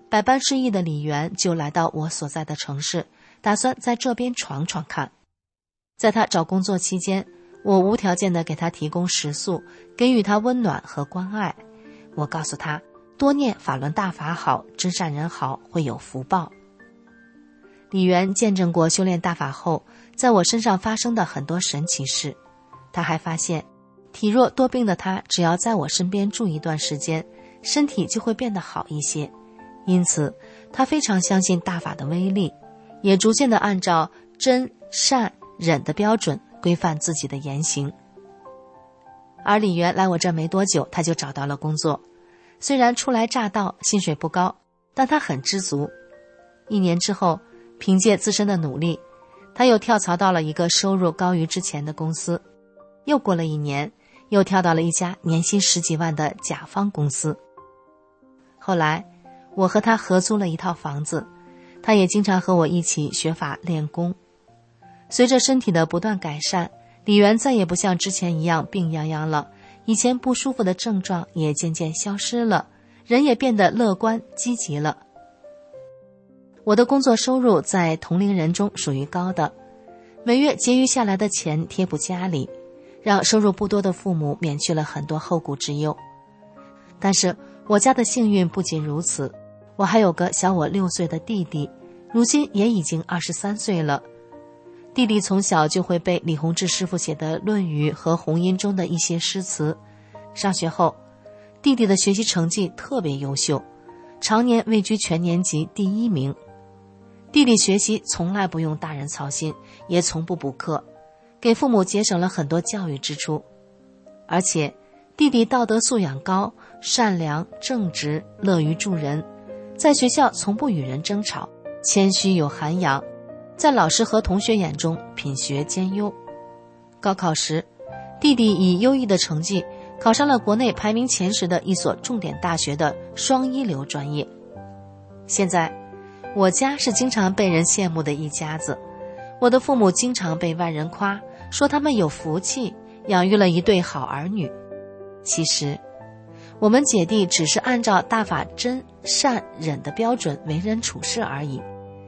百般示意的李元就来到我所在的城市，打算在这边闯闯看。在他找工作期间，我无条件地给他提供食宿，给予他温暖和关爱。我告诉他，多念法轮大法好，真善人好，会有福报。李元见证过修炼大法后在我身上发生的很多神奇事。他还发现，体弱多病的他只要在我身边住一段时间，身体就会变得好一些。因此他非常相信大法的威力，也逐渐地按照真善忍的标准规范自己的言行。而李元来我这没多久，他就找到了工作。虽然初来乍到，薪水不高，但他很知足。一年之后，凭借自身的努力，他又跳槽到了一个收入高于之前的公司。又过了一年，又跳到了一家年薪十几万的甲方公司。后来我和他合租了一套房子，他也经常和我一起学法练功。随着身体的不断改善，李元再也不像之前一样病殃殃了，以前不舒服的症状也渐渐消失了，人也变得乐观积极了。我的工作收入在同龄人中属于高的，每月结余下来的钱贴补家里，让收入不多的父母免去了很多后顾之忧。但是我家的幸运不仅如此，我还有个小我六岁的弟弟，如今也已经二十三岁了。弟弟从小就会背李洪志师傅写的《论语》和《红音》中的一些诗词。上学后，弟弟的学习成绩特别优秀，常年位居全年级第一名。弟弟学习从来不用大人操心，也从不补课，给父母节省了很多教育支出。而且弟弟道德素养高，善良正直，乐于助人，在学校从不与人争吵，谦虚有涵养，在老师和同学眼中品学兼优。高考时，弟弟以优异的成绩考上了国内排名前十的一所重点大学的双一流专业。现在我家是经常被人羡慕的一家子，我的父母经常被外人夸，说他们有福气，养育了一对好儿女。其实我们姐弟只是按照大法真善忍的标准为人处事而已。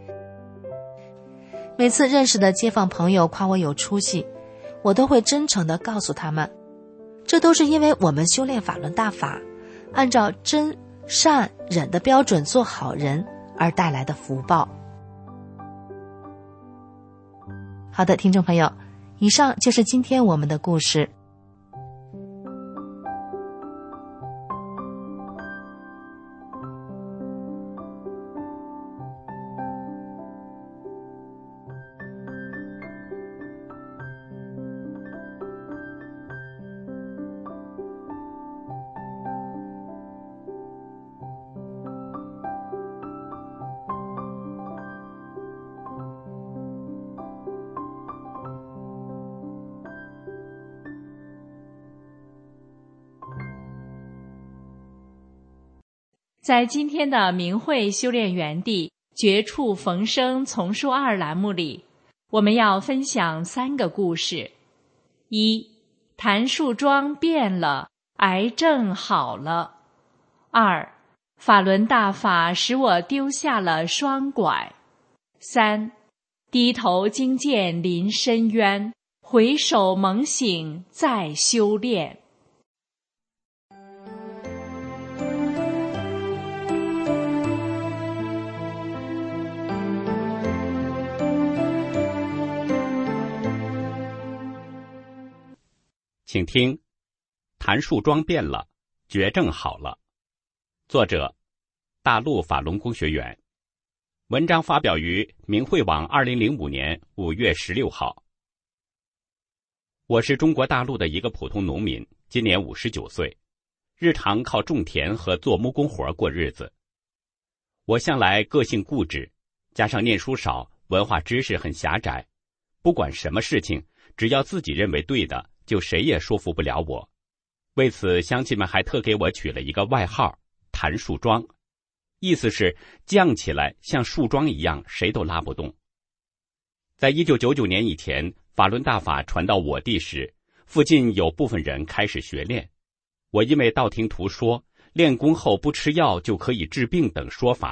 每次认识的街坊朋友夸我有出息，我都会真诚地告诉他们，这都是因为我们修炼法轮大法，按照真善忍的标准做好人而带来的福报。好的，听众朋友，以上就是今天我们的故事。 在今天的明慧修炼园地绝处逢生丛书二栏目里，我们要分享三个故事。一，谭树桩变了，癌症好了。二，法轮大法使我丢下了双拐。三，低头经见临深渊，回首猛醒再修炼。 请听，谭树桩变了，绝症好了。作者：大陆法轮功学员。文章发表于明慧网二零零五年五月十六号。我是中国大陆的一个普通农民，今年五十九岁，日常靠种田和做木工活过日子。我向来个性固执，加上念书少，文化知识很狭窄，不管什么事情，只要自己认为对的，就谁也说服不了我。为此，乡亲们还特给我取了一个外号谭树桩，意思是犟起来像树桩一样，谁都拉不动。在一九九九年以前，法轮大法传到我地时，附近有部分人开始学练。我因为道听途说练功后不吃药就可以治病等说法，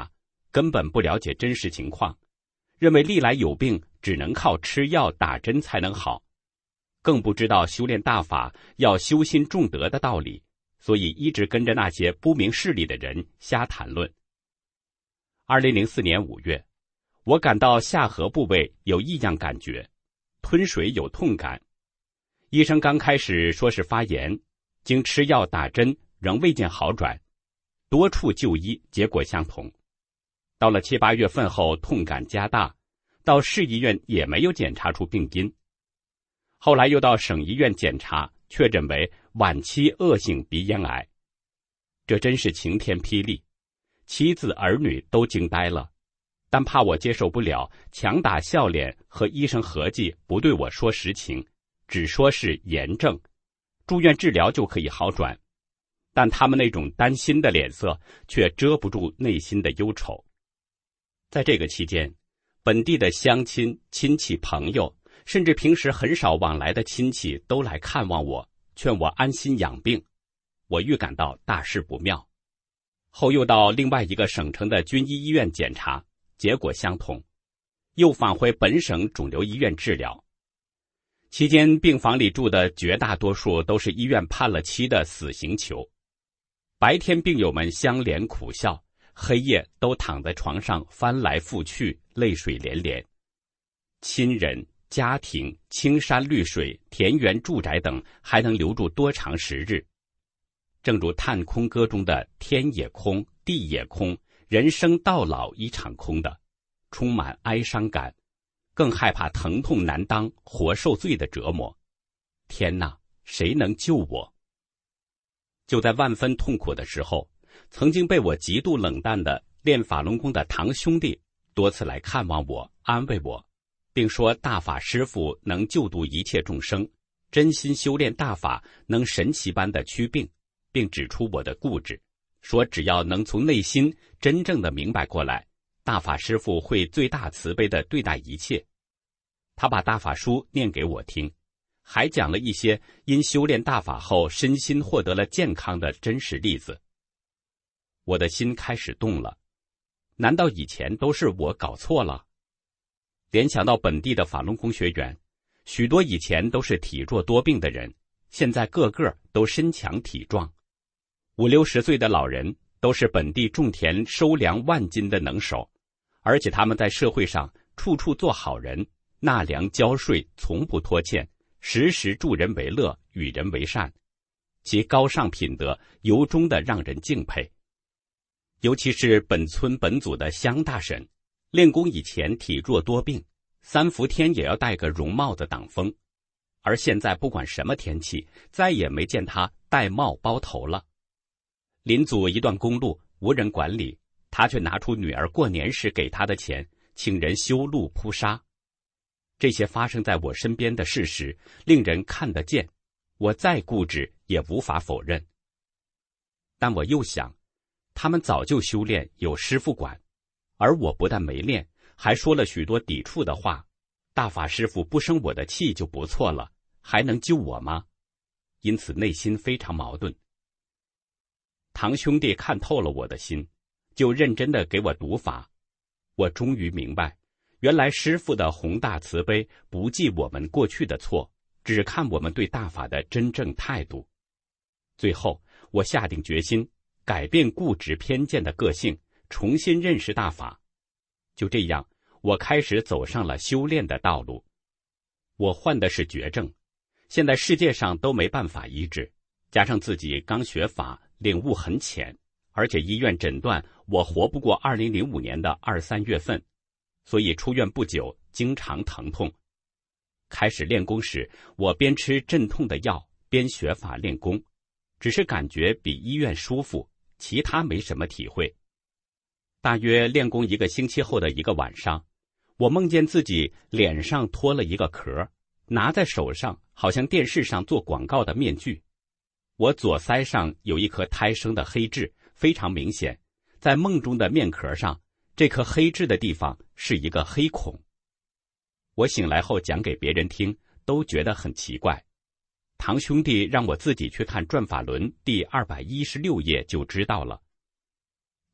根本不了解真实情况，认为历来有病只能靠吃药打针才能好，更不知道修炼大法要修心重德的道理，所以一直跟着那些不明事理的人瞎谈论。二零零四年五月，我感到下颌部位有异样感觉，吞水有痛感。医生刚开始说是发炎，经吃药打针仍未见好转，多处就医结果相同。到了七八月份后，痛感加大，到市医院也没有检查出病因。后来又到省医院检查，确诊为晚期恶性鼻咽癌。这真是晴天霹雳，妻子儿女都惊呆了，但怕我接受不了，强打笑脸和医生合计不对我说实情，只说是炎症，住院治疗就可以好转。但他们那种担心的脸色却遮不住内心的忧愁。在这个期间，本地的乡亲、亲戚、朋友，甚至平时很少往来的亲戚都来看望我，劝我安心养病。我预感到大事不妙。后又到另外一个省城的军医医院检查，结果相同，又返回本省肿瘤医院治疗。期间病房里住的绝大多数都是医院判了期的死刑囚。白天病友们相怜苦笑，黑夜都躺在床上翻来覆去，泪水连连。亲人、家庭、青山绿水、田园住宅等还能留住多长时日？正如探空歌中的天也空，地也空，人生到老一场空的，充满哀伤感，更害怕疼痛难当，活受罪的折磨。天哪，谁能救我？就在万分痛苦的时候，曾经被我极度冷淡的练法轮功的堂兄弟多次来看望我，安慰我，并说大法师父能救度一切众生，真心修炼大法能神奇般的祛病，并指出我的固执，说只要能从内心真正的明白过来，大法师父会最大慈悲的对待一切。他把大法书念给我听，还讲了一些因修炼大法后身心获得了健康的真实例子。我的心开始动了，难道以前都是我搞错了？联想到本地的法轮功学员，许多以前都是体弱多病的人，现在个个都身强体壮。五六十岁的老人都是本地种田收粮万斤的能手，而且他们在社会上处处做好人，纳粮交税，从不拖欠，时时助人为乐，与人为善，其高尚品德由衷的让人敬佩。尤其是本村本组的香大婶，练功以前体弱多病，三伏天也要戴个绒帽子挡风，而现在不管什么天气，再也没见他戴帽包头了。邻组一段公路无人管理，他却拿出女儿过年时给他的钱，请人修路铺沙。这些发生在我身边的事实，令人看得见，我再固执也无法否认。但我又想，他们早就修炼，有师父管，而我不但没练，还说了许多抵触的话。大法师父不生我的气就不错了，还能救我吗？因此内心非常矛盾。堂兄弟看透了我的心，就认真地给我读法。我终于明白，原来师父的宏大慈悲不记我们过去的错，只看我们对大法的真正态度。最后，我下定决心改变固执偏见的个性，重新认识大法。就这样，我开始走上了修炼的道路。我患的是绝症，现在世界上都没办法医治，加上自己刚学法，领悟很浅，而且医院诊断我活不过二零零五年的二三月份，所以出院不久，经常疼痛。开始练功时，我边吃镇痛的药，边学法练功，只是感觉比医院舒服，其他没什么体会。大约练功一个星期后的一个晚上，我梦见自己脸上脱了一个壳，拿在手上好像电视上做广告的面具。我左腮上有一颗胎生的黑痣，非常明显，在梦中的面壳上，这颗黑痣的地方是一个黑孔。我醒来后讲给别人听，都觉得很奇怪。堂兄弟让我自己去看《转法轮》第二百一十六页就知道了。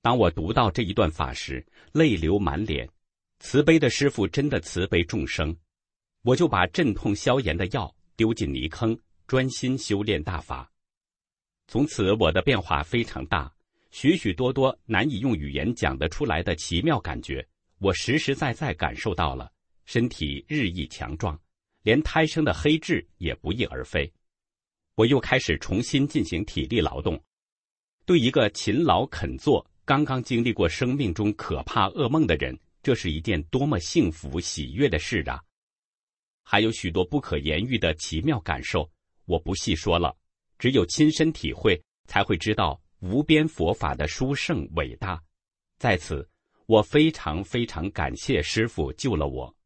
当我读到这一段法时，泪流满脸。慈悲的师父真的慈悲众生，我就把镇痛消炎的药丢进泥坑，专心修炼大法。从此我的变化非常大，许许多多难以用语言讲得出来的奇妙感觉，我实实在在感受到了，身体日益强壮，连胎生的黑痣也不翼而飞。我又开始重新进行体力劳动。对一个勤劳肯做、刚刚经历过生命中可怕噩梦的人，这是一件多么幸福喜悦的事啊！还有许多不可言喻的奇妙感受，我不细说了，只有亲身体会，才会知道无边佛法的殊胜伟大。在此，我非常非常感谢师父救了我。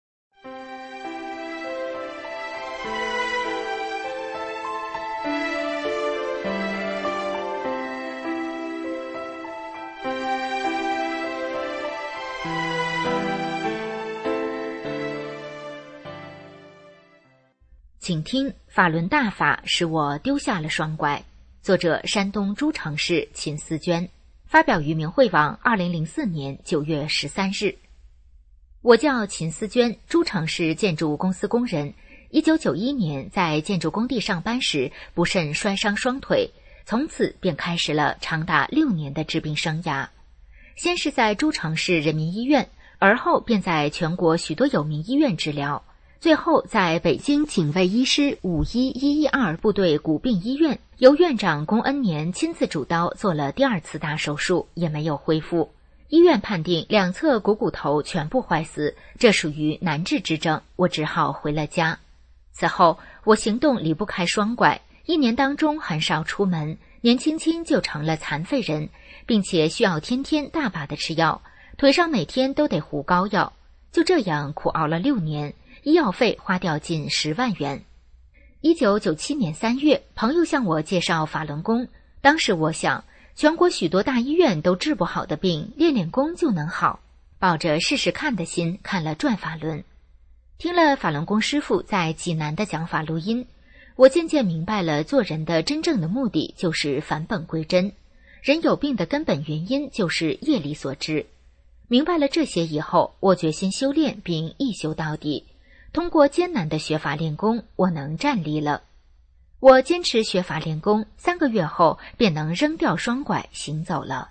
请听法轮大法使我丢下了双拐，作者山东诸城市秦思娟，发表于明慧网二零零四年九月十三日。我叫秦思娟，诸城市建筑公司工人。一九九一年在建筑工地上班时不慎摔伤双腿，从此便开始了长达六年的治病生涯。先是在诸城市人民医院，而后便在全国许多有名医院治疗。最后在北京警卫医师五一一一二部队骨病医院，由院长龚恩年亲自主刀做了第二次大手术，也没有恢复。医院判定两侧股骨头全部坏死，这属于难治之症，我只好回了家。此后我行动离不开双拐，一年当中很少出门，年轻轻就成了残废人，并且需要天天大把的吃药，腿上每天都得糊膏药。就这样苦熬了六年，医药费花掉近十万元。一九九七年三月，朋友向我介绍法轮功。当时我想，全国许多大医院都治不好的病，练练功就能好。抱着试试看的心，看了转法轮。听了法轮功师父在济南的讲法录音，我渐渐明白了做人的真正的目的就是返本归真。人有病的根本原因就是业力所致。明白了这些以后，我决心修炼并一修到底。通过艰难的学法练功，我能站立了。我坚持学法练功，三个月后便能扔掉双拐行走了。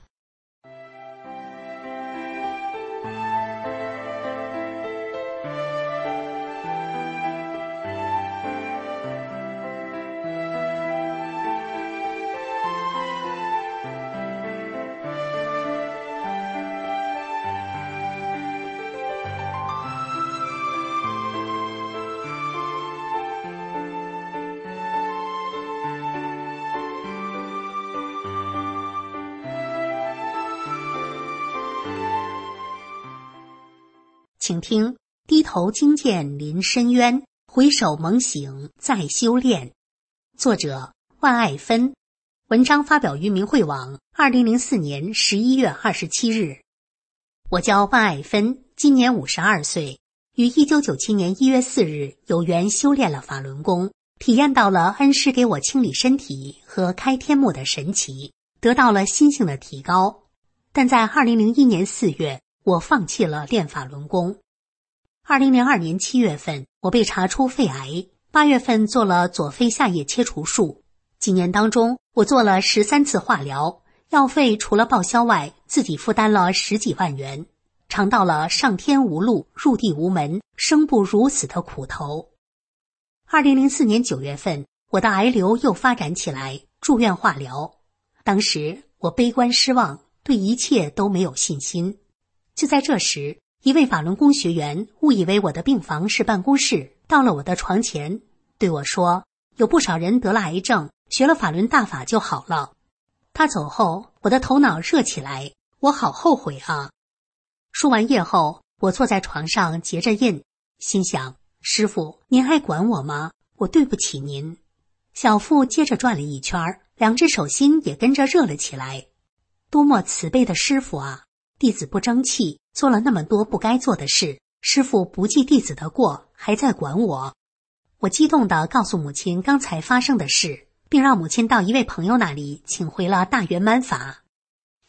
请听低头惊见临深渊，回首猛醒再修炼。作者万爱芬，文章发表于明慧网二零零四年十一月二十七日。我叫万爱芬，今年五十二岁，于一九九七年一月四日有缘修炼了法轮功，体验到了恩师给我清理身体和开天目的神奇，得到了心性的提高。但在二零零一年四月，我放弃了练法轮功。二零零二年七月份，我被查出肺癌，八月份做了左肺下叶切除术。几年当中，我做了十三次化疗，药费除了报销外，自己负担了十几万元，尝到了上天无路，入地无门，生不如死的苦头。二零零四年九月份，我的癌瘤又发展起来，住院化疗。当时我悲观失望，对一切都没有信心。就在这时，一位法轮功学员误以为我的病房是办公室，到了我的床前，对我说，有不少人得了癌症，学了法轮大法就好了。他走后，我的头脑热起来，我好后悔啊。输完液后，我坐在床上结着印，心想，师父，您还管我吗？我对不起您。小腹接着转了一圈，两只手心也跟着热了起来。多么慈悲的师父啊！弟子不争气，做了那么多不该做的事，师父不记弟子的过，还在管我。我激动地告诉母亲刚才发生的事，并让母亲到一位朋友那里请回了大圆满法。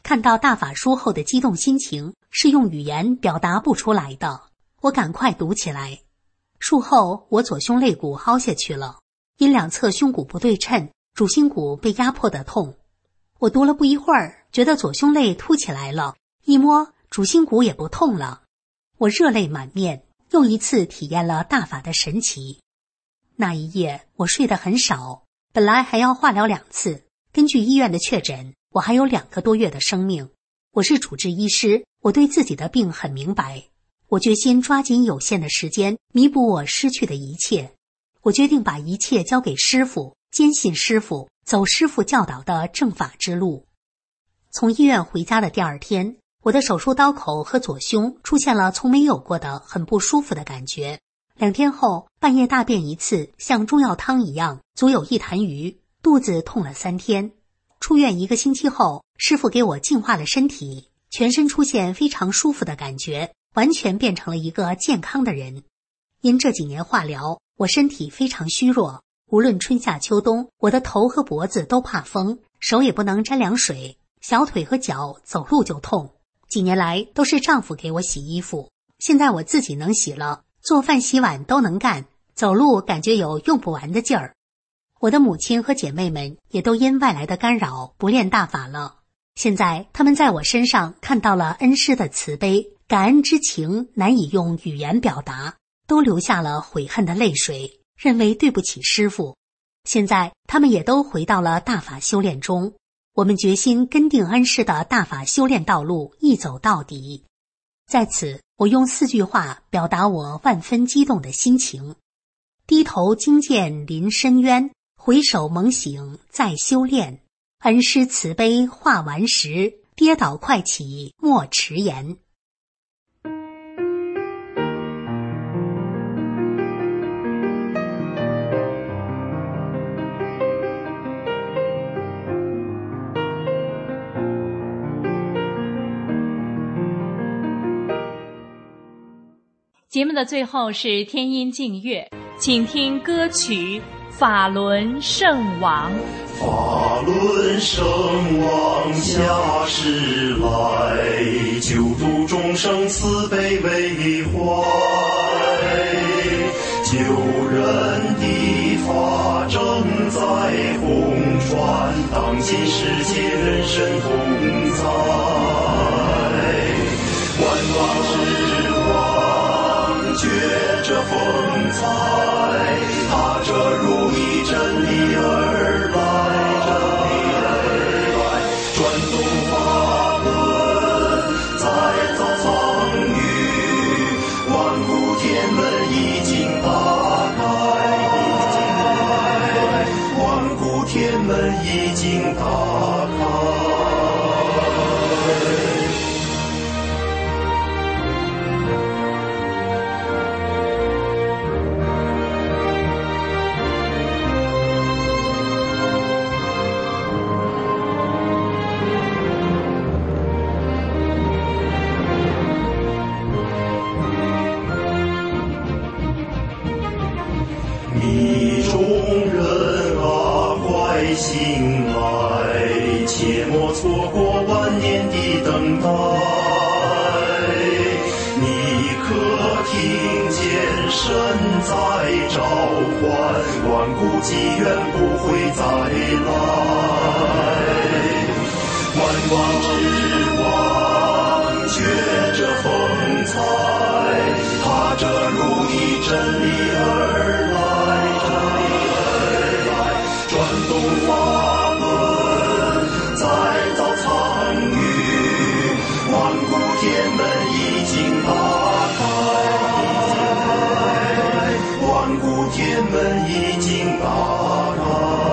看到大法书后的激动心情是用语言表达不出来的，我赶快读起来。术后我左胸肋骨凹下去了，因两侧胸骨不对称，主心骨被压迫的痛。我读了不一会儿，觉得左胸肋凸起来了，一摸主心骨也不痛了。我热泪满面，又一次体验了大法的神奇。那一夜我睡得很少，本来还要化疗两次，根据医院的确诊，我还有两个多月的生命。我是主治医师，我对自己的病很明白，我决心抓紧有限的时间弥补我失去的一切。我决定把一切交给师父，坚信师父，走师父教导的正法之路。从医院回家的第二天，我的手术刀口和左胸出现了从没有过的很不舒服的感觉。两天后，半夜大便一次，像中药汤一样，足有一坛余，肚子痛了三天。出院一个星期后，师父给我净化了身体，全身出现非常舒服的感觉，完全变成了一个健康的人。因这几年化疗，我身体非常虚弱，无论春夏秋冬，我的头和脖子都怕风，手也不能沾凉水，小腿和脚走路就痛。几年来都是丈夫给我洗衣服，现在我自己能洗了，做饭洗碗都能干，走路感觉有用不完的劲儿。我的母亲和姐妹们也都因外来的干扰不练大法了，现在他们在我身上看到了恩师的慈悲，感恩之情难以用语言表达，都流下了悔恨的泪水，认为对不起师父。现在他们也都回到了大法修炼中，我们决心跟定恩师的大法修炼道路一走到底。在此，我用四句话表达我万分激动的心情：低头惊见临深渊，回首猛醒再修炼。恩师慈悲化顽石，跌倒快起莫迟延。 节目的最后是天音静乐，请听歌曲《法轮圣王》。 法轮圣王下世来，救度众生慈悲为怀，救人的法正在红传，当今世界人神同在，万王之王觉着风采，踏着如意真理而来，真理而来，转动法轮再造苍宇，万古天门已经打开，已经打开，万古天门已经打开。你众人啊，快醒来，切莫错过万年的等待。你可听见神在召唤，万古机缘不会再来。万王之王觉着风采，踏着如意真理而来，转动法轮再造苍宇，万古天门已经打开，万古天门已经打开，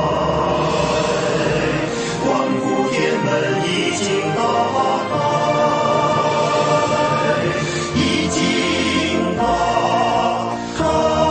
万古天门已经打开，已经打开。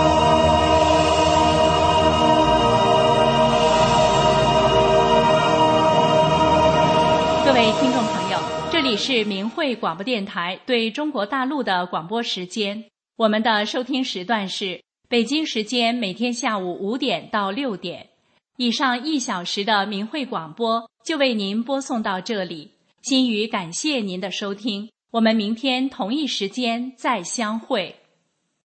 各位听众朋友，这里是明慧广播电台对中国大陆的广播时间，我们的收听时段是北京时间每天下午五点到六点。以上一小时的明慧广播就为您播送到这里， 心语感谢您的收听，我们明天同一时间再相会。